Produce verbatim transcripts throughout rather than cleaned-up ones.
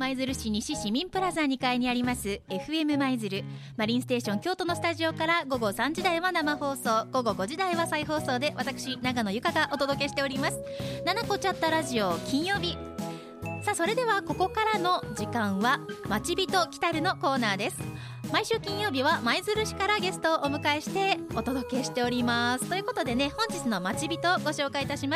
舞鶴市西市民プラザにかいにあります エフエム 舞鶴マリンステーション京都のスタジオから午後さんじ台は生放送、午後ごじ台は再放送で私長野由香がお届けしております。ななこチャッタラジオ金曜日。さあそれではここからの時間はまちびと来たるのコーナーです。毎週金曜日は舞鶴市からゲストをお迎えしてお届けしております。ということでね、本日のまちびとご紹介いたします。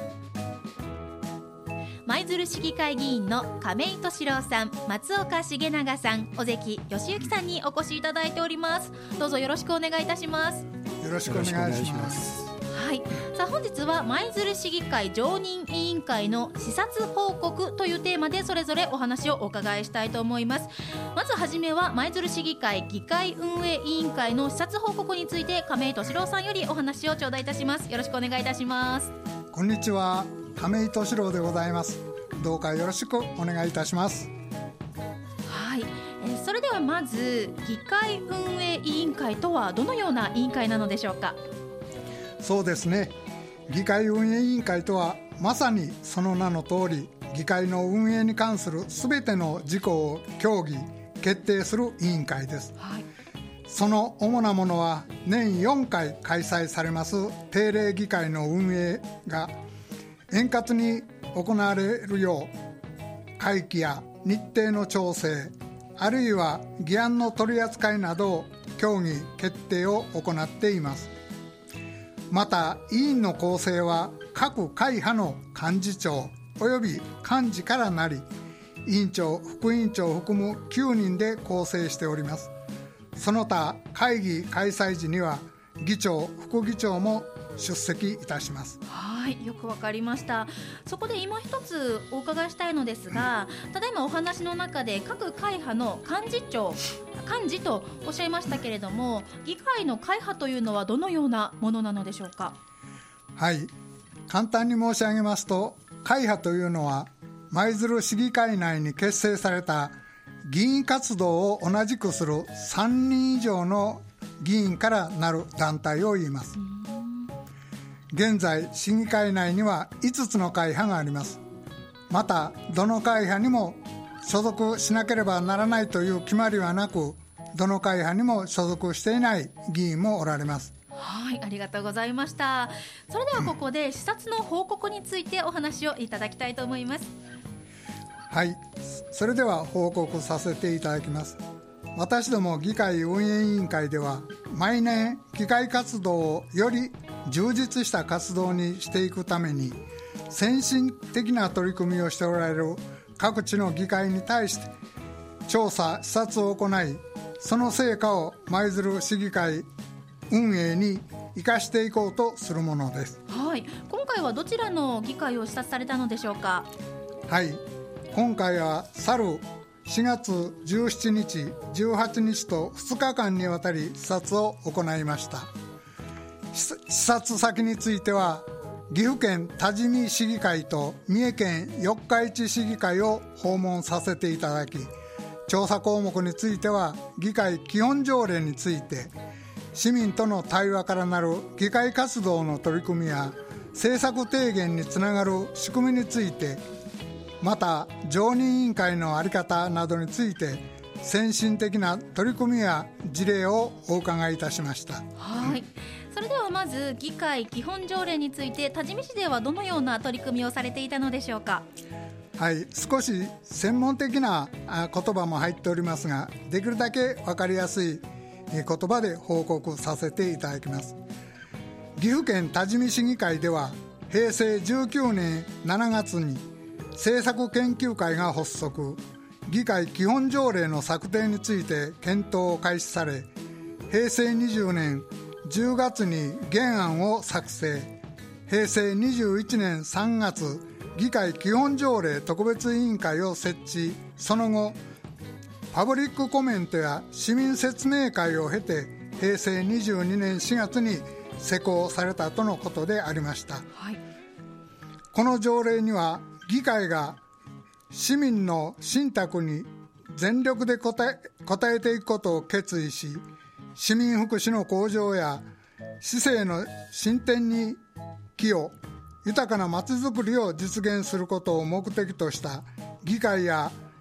舞鶴市議会議員の亀井俊郎さん、松岡重永さん、尾関義行さんにお越しいただいております。どうぞよろしくお願いいたします。 よろしくお願いします。 はい、さあ本日は舞鶴市議会常任委員会の視察報告というテーマでそれぞれお話をお伺いしたいと思います。まずはじめは舞鶴市議会議会運営委員会の視察報告について亀井俊郎さんよりお話を頂戴いたします。よろしくお願いいたします。 こんにちは、亀井俊郎でございます。どうかよろしくお願いいたします。 はい、えー、それではまず議会運営委員会とはどのような委員会なのでしょうか。 そうですね、議会運営委員会とはまさにその名の通り、議会の運営に関するすべての事項を協議決定する委員会です。はい、その主なものは年よんかい開催されます定例議会の運営が円滑に行われるよう会期や日程の調整、あるいは議案の取り扱いなどを協議決定を行っています。また委員の構成は各会派の幹事長および幹事からなり、委員長副委員長を含むきゅうにんで構成しております。その他会議開催時には議長副議長も出席いたします。 はい、よくわかりました。そこで今一つお伺いしたいのですが、ただいまお話の中で各会派の幹事長幹事とおっしゃいましたけれども、議会の会派というのはどのようなものなのでしょうか。 はい、簡単に申し上げますと、会派というのは舞鶴市議会内に結成された議員活動を同じくするさんにん以上の議員からなる団体を言います。現在市議会内にはいつつの会派があります。またどの会派にも所属しなければならないという決まりはなく、どの会派にも所属していない議員もおられます。 はい、ありがとうございました。それではここで視察の報告についてお話をいただきたいと思います。 はい、それでは報告させていただきます。私ども議会運営委員会では毎年議会活動をより充実した活動にしていくために先進的な取り組みをしておられる各地の議会に対して調査視察を行い、その成果を舞鶴市議会運営に生かしていこうとするものです。 はい、今回はどちらの議会を視察されたのでしょうか。 はい、今回は去るしがつじゅうしちにちじゅうはちにちとふつかかんにわたり視察を行いました。視察先については岐阜県多治見市議会と三重県四日市市議会を訪問させていただき、調査項目については議会基本条例について市民との対話からなる議会活動の取り組みや政策提言につながる仕組みについて、また常任委員会の在り方などについて先進的な取り組みや事例をお伺いいたしました。 はい、それではまず議会基本条例について多治見市ではどのような取り組みをされていたのでしょうか。 はい、少し専門的な言葉も入っておりますが、できるだけ分かりやすい言葉で報告させていただきます。岐阜県多治見市議会ではへいせいじゅうきゅうねんしちがつに政策研究会が発足、議会基本条例の策定について検討を開始され、へいせいにじゅうねんじゅうがつに原案を作成、へいせいにじゅういちねんさんがつ議会基本条例特別委員会を設置、その後パブリックコメントや市民説明会を経てへいせいにじゅうにねんしがつに施行されたとのことでありました。はい、この条例には議会が市民の信託に全力で応え、応えていくことを決意し、市民福祉の向上や市政の進展に寄与、豊かなまちづくりを実現することを目的とした議会や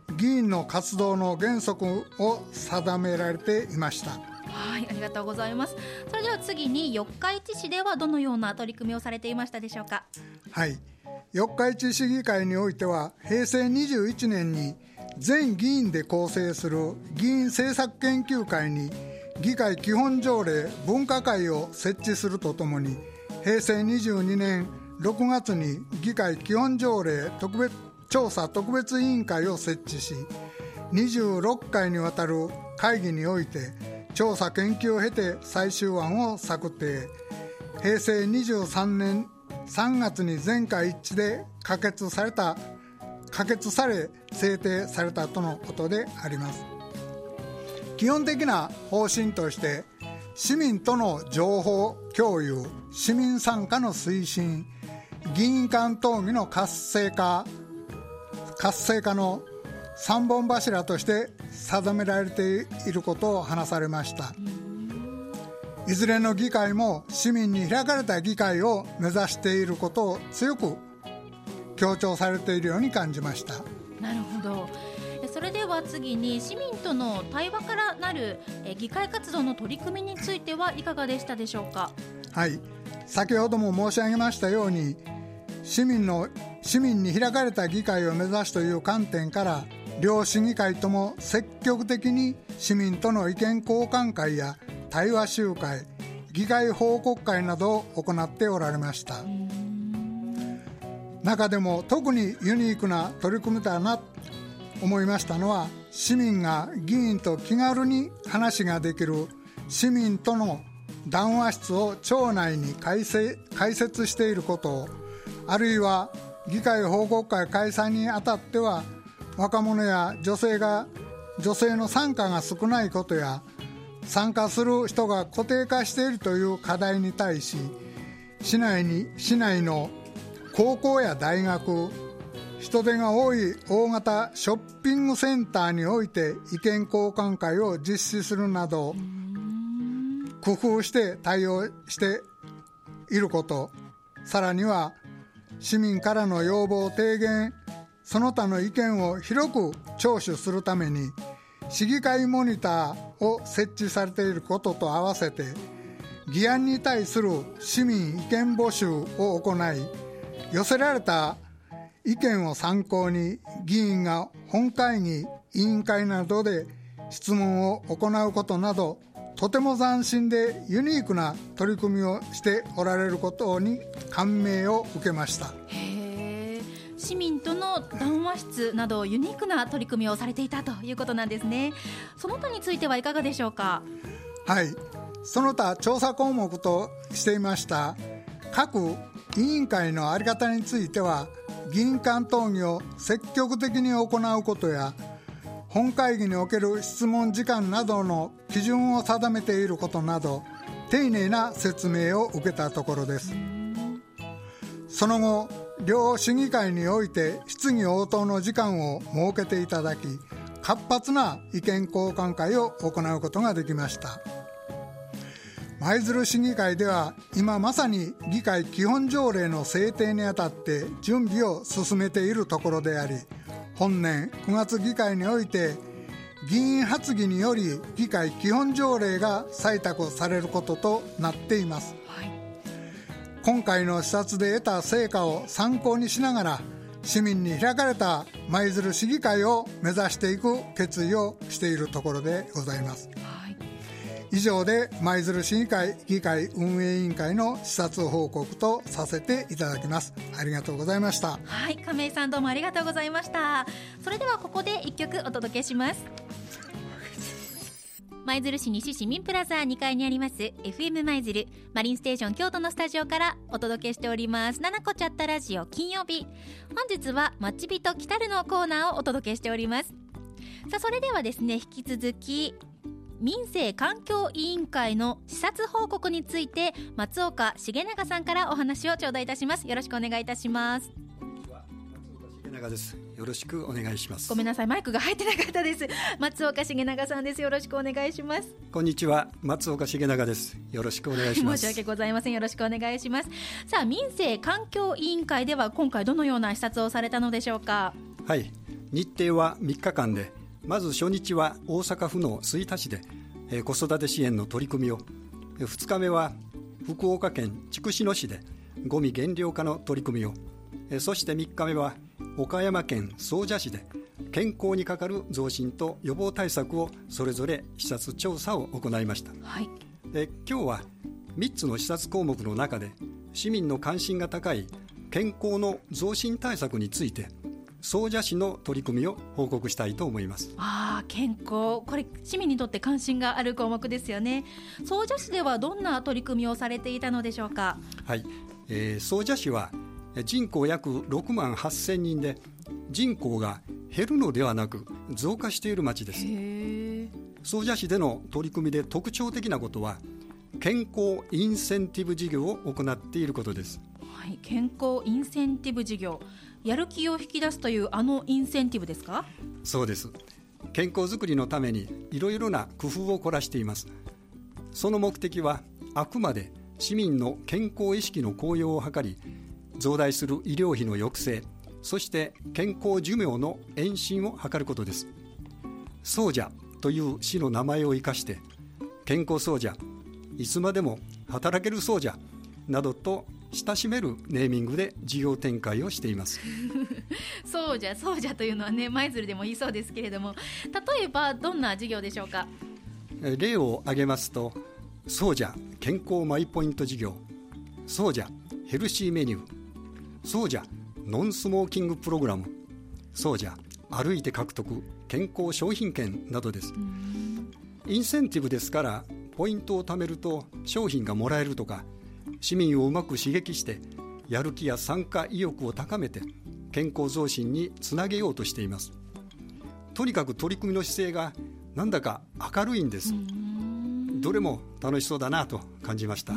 議員の活動の原則を定められていました。 はい、ありがとうございます。それでは次に四日市市ではどのような取り組みをされていましたでしょうか。 はい、四日市市議会においては平成にじゅういちねんに全議員で構成する議員政策研究会に議会基本条例分科会を設置するとともに、平成にじゅうにねんろくがつに議会基本条例特別調査特別委員会を設置し、にじゅうろっかいにわたる会議において調査研究を経て最終案を策定。平成にじゅうさんねんさんがつに全会一致で可決された可決され制定されたとのことであります。基本的な方針として、市民との情報共有、市民参加の推進、議員間討議の活性化活性化のさんぼん柱として定められていることを話されました。いずれの議会も市民に開かれた議会を目指していることを強く強調されているように感じました。 なるほど。それでは次に市民との対話からなる議会活動の取り組みについてはいかがでしたでしょうか。 はい、先ほども申し上げましたように、市民の市民に開かれた議会を目指すという観点から、両市議会とも積極的に市民との意見交換会や対話集会、議会報告会などを行っておられました。中でも特にユニークな取り組みだなと思いましたのは、市民が議員と気軽に話ができる市民との談話室を町内に開設、開設していることを、あるいは議会報告会開催にあたっては若者や女性が女性の参加が少ないことや、参加する人が固定化しているという課題に対し、市内に市内の高校や大学、人手が多い大型ショッピングセンターにおいて意見交換会を実施するなど工夫して対応していること、さらには市民からの要望提言、その他の意見を広く聴取するために市議会モニターを設置されていることと合わせて、議案に対する市民意見募集を行い、寄せられた意見を参考に議員が本会議、委員会などで質問を行うことなど、とても斬新でユニークな取り組みをしておられることに感銘を受けました。 へー、市民との談話室などユニークな取り組みをされていたということなんですね。その他についてはいかがでしょうか。 はい、その他調査項目としていました各委員会の在り方については、議員間討議を積極的に行うことや、本会議における質問時間などの基準を定めていることなど、丁寧な説明を受けたところです。その後、両市議会において質疑応答の時間を設けていただき、活発な意見交換会を行うことができました。舞鶴市議会では今まさに議会基本条例の制定にあたって準備を進めているところであり、本年くがつ議会において議員発議により議会基本条例が採択されることとなっています。はい、今回の視察で得た成果を参考にしながら、市民に開かれた舞鶴市議会を目指していく決意をしているところでございます。はい、以上で舞鶴市議会議会運営委員会の視察報告とさせていただきます。ありがとうございました。 はい、亀井さんどうもありがとうございました。それではここでいっきょくお届けします。舞鶴市西市民プラザにかいにあります エフエム 舞鶴マリンステーション京都のスタジオからお届けしておりますななこチャットラジオ金曜日。本日はまちびと来たるのコーナーをお届けしております。さあ、それではですね、引き続き民政環境委員会の視察報告について松岡重永さんからお話を頂戴いたします。よろしくお願いいたします。 松岡重永です。よろしくお願いします。 ごめんなさい、マイクが入ってなかったです。松岡重永さんです。よろしくお願いします。 こんにちは、松岡重永です。よろしくお願いします。 申し訳ございません。よろしくお願いします。さあ、民政環境委員会では今回どのような視察をされたのでしょうか。 はい、 日程はみっかかんで、まず初日は大阪府の吹田市で、えー、子育て支援の取り組みを、ふつかめは福岡県筑紫野市でゴミ減量化の取り組みを、えー、そしてみっかめは岡山県総社市で健康にかかる増進と予防対策をそれぞれ視察調査を行いました、 はい、 で今日はみっつの視察項目の中で市民の関心が高い健康の増進対策について総社市の取り組みを報告したいと思います。 あー、健康、これ市民にとって関心がある項目ですよね。総社市ではどんな取り組みをされていたのでしょうか。 はい、えー、総社市は人口約ろくまんはっせんにんで、人口が減るのではなく増加している町です。 へ総社市での取り組みで特徴的なことは健康インセンティブ事業を行っていることです。 はい、健康インセンティブ事業、やる気を引き出すというあのインセンティブですか。 そうです。健康づくりのためにいろいろな工夫を凝らしています。その目的はあくまで市民の健康意識の向上を図り、増大する医療費の抑制、そして健康寿命の延伸を図ることです。総社という市の名前を生かして、健康総社、いつまでも働ける総社などと親しめるネーミングで事業展開をしていますそうじゃそうじゃというのはね、舞鶴でも言いそうですけれども、例えばどんな事業でしょうか。 例を挙げますと、そうじゃ健康マイポイント事業、そうじゃヘルシーメニュー、そうじゃノンスモーキングプログラム、そうじゃ歩いて獲得健康商品券などです。インセンティブですから、ポイントを貯めると商品がもらえるとか、市民をうまく刺激してやる気や参加意欲を高めて健康増進につなげようとしています。とにかく取り組みの姿勢がなんだか明るいんです。どれも楽しそうだなと感じました。 うん、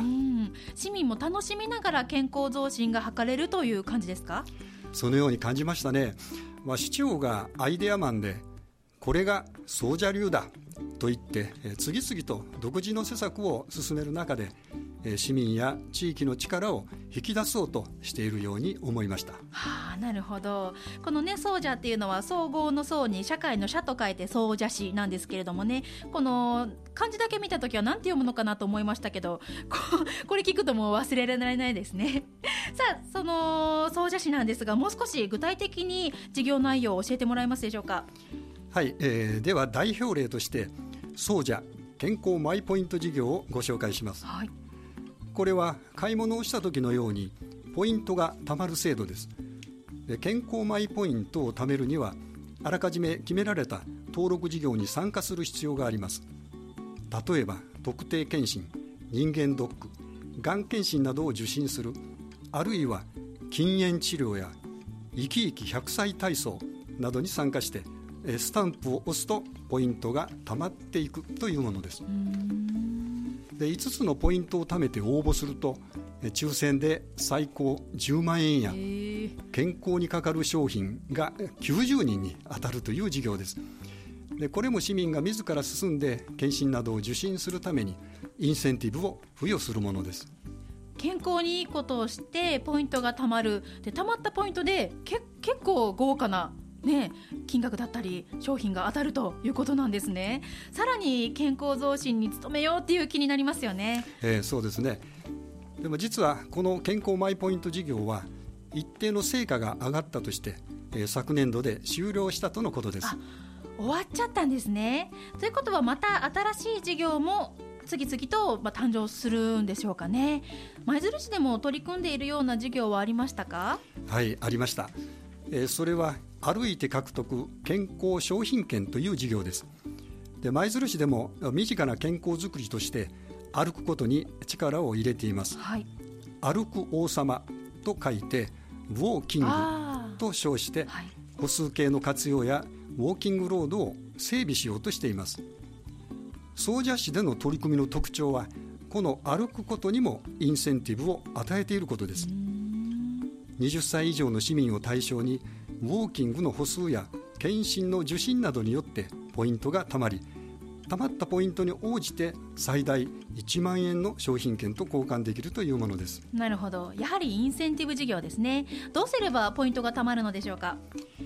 市民も楽しみながら健康増進が図れるという感じですか。 そのように感じましたね。まあ、市長がアイデアマンで、これが総社流だと言って次々と独自の施策を進める中で、市民や地域の力を引き出そうとしているように思いました。 はあ、なるほど。このね、総社っていうのは総合の総に社会の社と書いて総社市なんですけれどもね、この漢字だけ見たときは何て読むのかなと思いましたけど、 こ, これ聞くともう忘れられないですねさあ、その総社市なんですが、もう少し具体的に事業内容を教えてもらえますでしょうか。 はい、えー、では代表例として総社健康マイポイント事業をご紹介します。 はい、 これは買い物をした時のようにポイントが貯まる制度です。で、健康マイポイントを貯めるにはあらかじめ決められた登録事業に参加する必要があります。例えば特定健診、人間ドック、がん検診などを受診する、あるいは禁煙治療や生き生きひゃくさい体操などに参加してスタンプを押すとポイントが貯まっていくというものです。で、いつつのポイントを貯めて応募すると抽選で最高じゅうまんえんや健康にかかる商品がきゅうじゅうにんに当たるという事業です。で、これも市民が自ら進んで検診などを受診するためにインセンティブを付与するものです。 健康にいいことをしてポイントがたまる。で、たまったポイントでけ結構豪華なね、金額だったり商品が当たるということなんですね。さらに健康増進に努めようっていう気になりますよね。 えー、そうですね。でも実はこの健康マイポイント事業は一定の成果が上がったとして、えー、昨年度で終了したとのことです。 あ、終わっちゃったんですね。ということはまた新しい事業も次々とまあ誕生するんでしょうかね。舞鶴市でも取り組んでいるような事業はありましたか。 はい、ありました。えー、それは歩いて獲得健康商品券という事業です。で、舞鶴市でも身近な健康づくりとして歩くことに力を入れています。 はい、 歩く王様と書いてウォーキングと称して、はい、歩数計の活用やウォーキングロードを整備しようとしています。総社市での取り組みの特徴はこの歩くことにもインセンティブを与えていることです。はたち以上の市民を対象にウォーキングの歩数や検診の受診などによってポイントがたまり、たまったポイントに応じて最大いちまんえんの商品券と交換できるというものです。 なるほど。やはりインセンティブ事業ですね。どうすればポイントがたまるのでしょうか。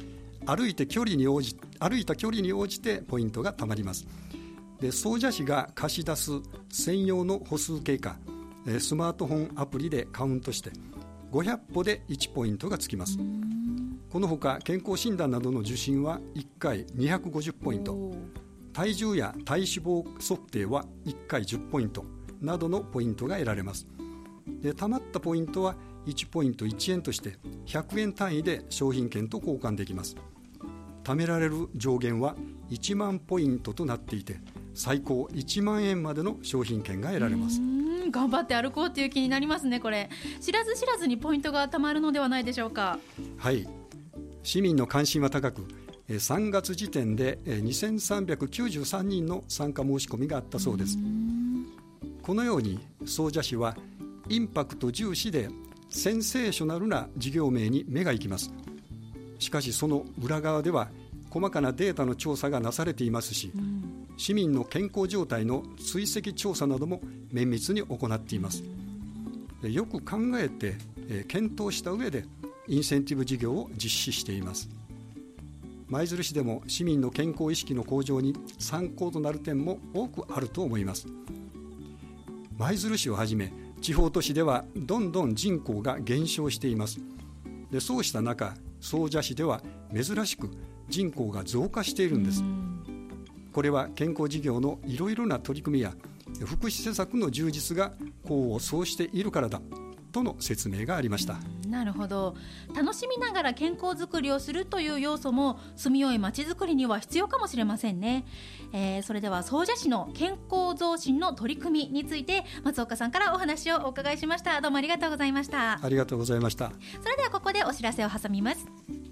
歩いて距離に応じ歩いた距離に応じてポイントが貯まります。で総社市が貸し出す専用の歩数計かスマートフォンアプリでカウントしてごひゃっぽでいちポイントがつきます。このほか健康診断などの受診はいっかいにひゃくごじゅうポイント、体重や体脂肪測定はいっかいじゅうポイントなどのポイントが得られます。で貯まったポイントはいちポイントいちえんとしてひゃくえん単位で商品券と交換できます。貯められる上限はいちまんポイントとなっていて最高いちまんえんまでの商品券が得られます。 うーん頑張って歩こうという気になりますね。これ知らず知らずにポイントが貯まるのではないでしょうか。 はい、市民の関心は高くさんがつ時点でにせんさんびゃくきゅうじゅうさんにんの参加申し込みがあったそうです。このように総社市はインパクト重視でセンセーショナルな事業名に目が行きます。しかしその裏側では細かなデータの調査がなされていますし、市民の健康状態の追跡調査なども綿密に行っています。よく考えて検討した上でインセンティブ事業を実施しています。舞鶴市でも市民の健康意識の向上に参考となる点も多くあると思います。舞鶴市をはじめ地方都市ではどんどん人口が減少しています。でそうした中総社市では珍しく人口が増加しているんです。これは健康事業のいろいろな取り組みや福祉施策の充実が功を奏しているからだとの説明がありました。 なるほど。楽しみながら健康づくりをするという要素も住みよい街づくりには必要かもしれませんね。えー、それでは総社市の健康増進の取り組みについて松岡さんからお話をお伺いしました。どうもありがとうございました。 ありがとうございました。 それではここでお知らせを挟みます。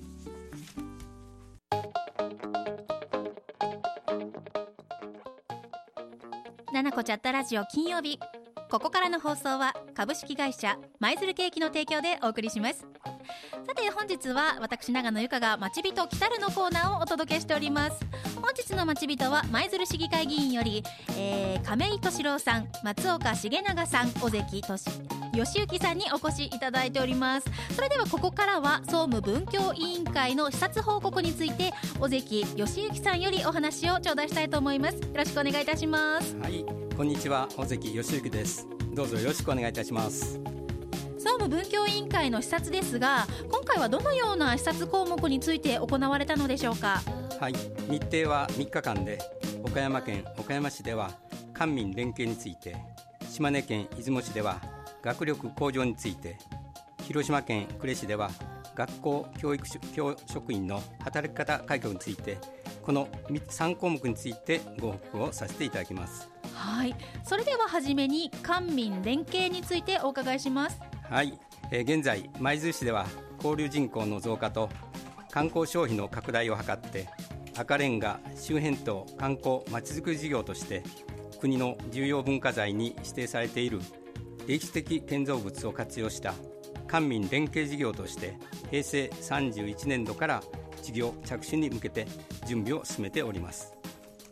ななこチャットラジオ金曜日、ここからの放送は株式会社舞鶴ケーキの提供でお送りします。さて本日は私長野由香がまちびと来たるのコーナーをお届けしております。本日のまちびとは舞鶴市議会議員より、えー、亀井俊郎さん、松岡重永さん、尾関義行さんにお越しいただいております。それではここからは総務文教委員会の視察報告について尾関義行さんよりお話を頂戴したいと思います。よろしくお願いいたします。 はい、こんにちは、尾関義行です。どうぞよろしくお願いいたします。 総務文教委員会の視察ですが、今回はどのような視察項目について行われたのでしょうか。 はい、日程はみっかかんで、岡山県岡山市では官民連携について、島根県出雲市では学力向上について、広島県呉市では学校教育教職員の働き方改革について、このさんこうもくについてご報告をさせていただきます。 はい、それでははじめに官民連携についてお伺いします。 はい、えー、現在舞鶴市では交流人口の増加と観光消費の拡大を図って赤レンガ周辺島観光まちづくり事業として国の重要文化財に指定されている歴史的建造物を活用した官民連携事業としてへいせいさんじゅういちねんどから事業着手に向けて準備を進めております。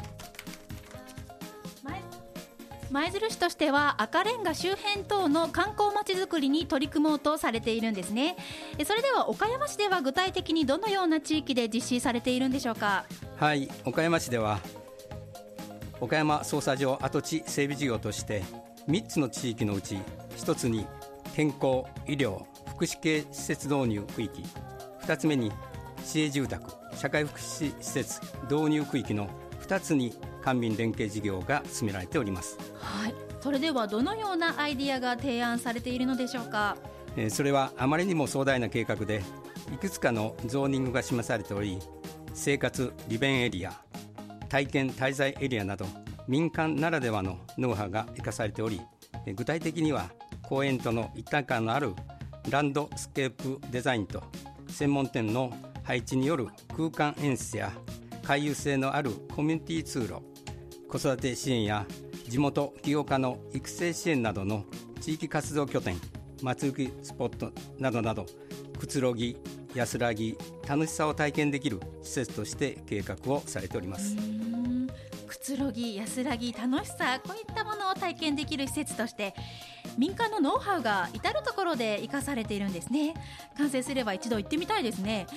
舞鶴市としては赤レンガ周辺等の観光まちづくりに取り組もうとされているんですね。それでは岡山市では具体的にどのような地域で実施されているんでしょうか。 はい、岡山市では岡山捜査場跡地整備事業としてみっつの地域のうちひとつに健康医療福祉系施設導入区域、ふたつめに市営住宅社会福祉施設導入区域のふたつに官民連携事業が進められております。 はい、それではどのようなアイディアが提案されているのでしょうか。 えー、それはあまりにも壮大な計画でいくつかのゾーニングが示されており、生活利便エリア、体験滞在エリアなど民間ならではのノウハウが生かされており、具体的には公園との一体感のあるランドスケープデザインと専門店の配置による空間演出や回遊性のあるコミュニティ通路、子育て支援や地元起業家の育成支援などの地域活動拠点、祭りスポットなどなどくつろぎ、安らぎ、楽しさを体験できる施設として計画をされております。 うーん、くつろぎ、安らぎ、楽しさ、こういったものを体験できる施設として民間のノウハウが至るところで生かされているんですね。完成すれば一度行ってみたいですね。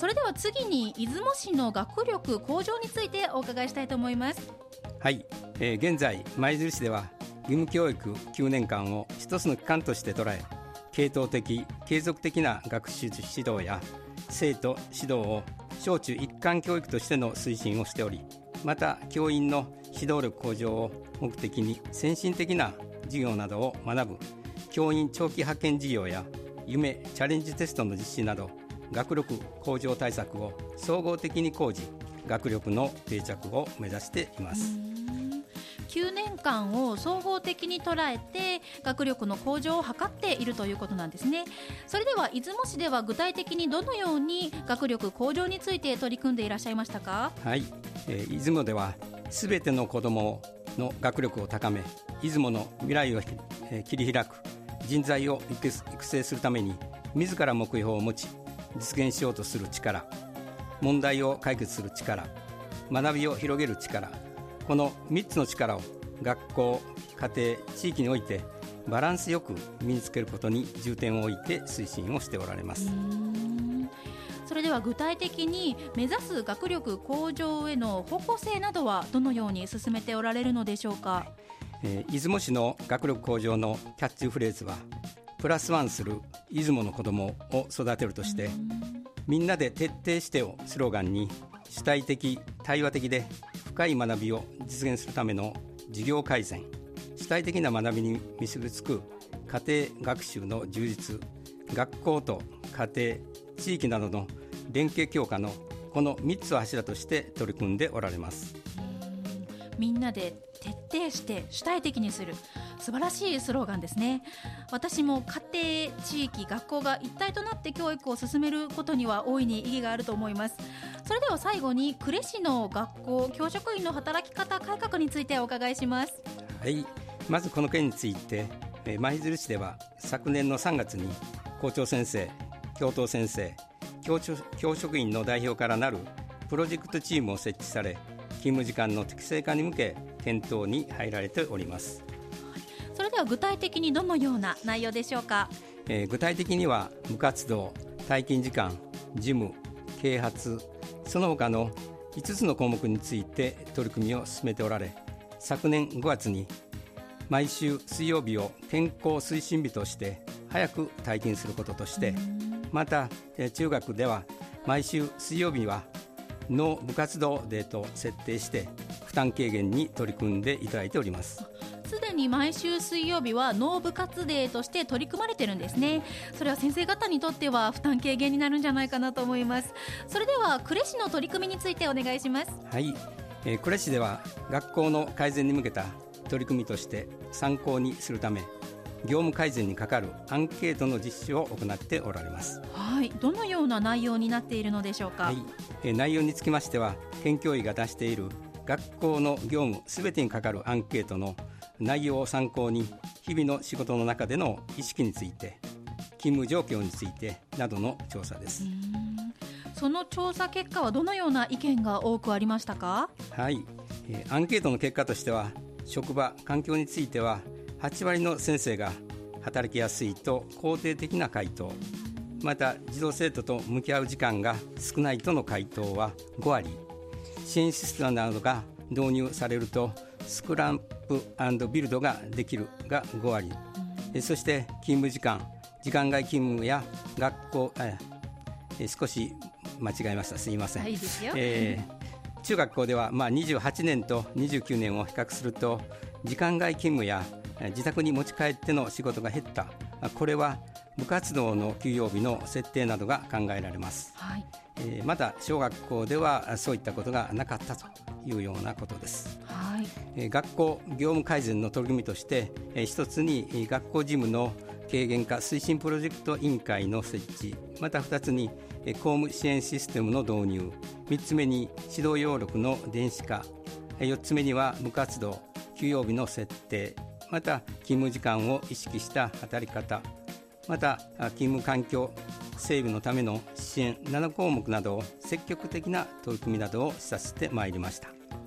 それでは次に出雲市の学力向上についてお伺いしたいと思います。 はい、えー、現在舞鶴市では義務教育きゅうねんかんを一つの期間として捉え、系統的継続的な学習指導や生徒指導を小中一貫教育としての推進をしており、また教員の指導力向上を目的に先進的な授業などを学ぶ教員長期派遣事業や夢チャレンジテストの実施など、学力向上対策を総合的に講じ、学力の定着を目指しています。 きゅうねんかんを総合的に捉えて学力の向上を図っているということなんですね。それでは出雲市では具体的にどのように学力向上について取り組んでいらっしゃいましたか？ はい、えー、出雲ではすべての子どもの学力を高め、出雲の未来を、えー、切り開く人材を育成するために自ら目標を持ち実現しようとする力、問題を解決する力、学びを広げる力、このみっつの力を学校、家庭、地域においてバランスよく身につけることに重点を置いて推進をしておられます。 それでは具体的に目指す学力向上への方向性などはどのように進めておられるのでしょうか？ えー、出雲市の学力向上のキャッチフレーズはプラスワンする出雲の子どもを育てるとして、みんなで徹底してをスローガンに主体的、対話的で深い学びを実現するための授業改善、主体的な学びに結びつく家庭学習の充実、学校と家庭、地域などの連携強化のこのみっつを柱として取り組んでおられます。 みんなで徹底して主体的にする、素晴らしいスローガンですね。私も家庭、地域、学校が一体となって教育を進めることには大いに意義があると思います。それでは最後に呉市の学校教職員の働き方改革についてお伺いします。 はい、まずこの件について、舞鶴市では昨年のさんがつに校長先生、教頭先生、教, 教職員の代表からなるプロジェクトチームを設置され、勤務時間の適正化に向け検討に入られております。 それでは具体的にどのような内容でしょうか？ えー、具体的には部活動、退勤時間、事務、啓発、その他のいつつの項目について取り組みを進めておられ、昨年ごがつに毎週水曜日を健康推進日として早く退勤することとして、また中学では毎週水曜日はの部活動デーと設定して負担軽減に取り組んでいただいております。 すでに毎週水曜日はノー部活デーとして取り組まれてるんですね。それは先生方にとっては負担軽減になるんじゃないかなと思います。それでは呉市の取り組みについてお願いします。 はい、えー、呉市では学校の改善に向けた取り組みとして参考にするため、業務改善にかかるアンケートの実施を行っておられます。 はい、どのような内容になっているのでしょうか？ はい、えー、内容につきましては、県教委が出している学校の業務すべてにかかるアンケートの内容を参考に、日々の仕事の中での意識について、勤務状況についてなどの調査です。 その調査結果はどのような意見が多くありましたか？ はい、えー、アンケートの結果としては、職場環境についてははちわりの先生が働きやすいと肯定的な回答、また児童生徒と向き合う時間が少ないとの回答はごわり、支援システムなどが導入されるとスクランプ&ビルドができるがごわり、うん、そして勤務時間、時間外勤務や学校、え少し間違えました、すいません。 いいですよ、 えー、中学校では、まあ、にじゅうはちねんとにじゅうきゅうねんを比較すると、時間外勤務や自宅に持ち帰っての仕事が減った、これは部活動の休養日の設定などが考えられます。はい、えー、また小学校ではそういったことがなかったというようなことです。はい、えー、学校業務改善の取り組みとして、えー、一つに学校事務の軽減化推進プロジェクト委員会の設置、また二つに公務支援システムの導入、三つ目に指導要録の電子化、四つ目には部活動休養日の設定、また勤務時間を意識した働き方、また勤務環境整備のための支援ななこうもくなどを積極的な取り組みなどを示唆してまいりました。 は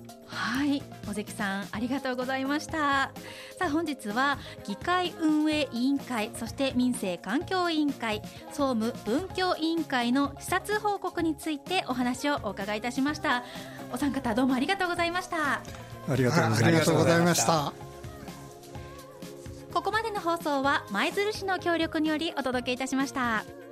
はい、尾関さんありがとうございました。さあ本日は議会運営委員会、そして民生環境委員会、総務文教委員会の視察報告についてお話をお伺いいたしました。お三方どうもありがとうございました。 ありがとうございました。 ありがとうございました。 ここまでの放送は舞鶴市の協力によりお届けいたしました。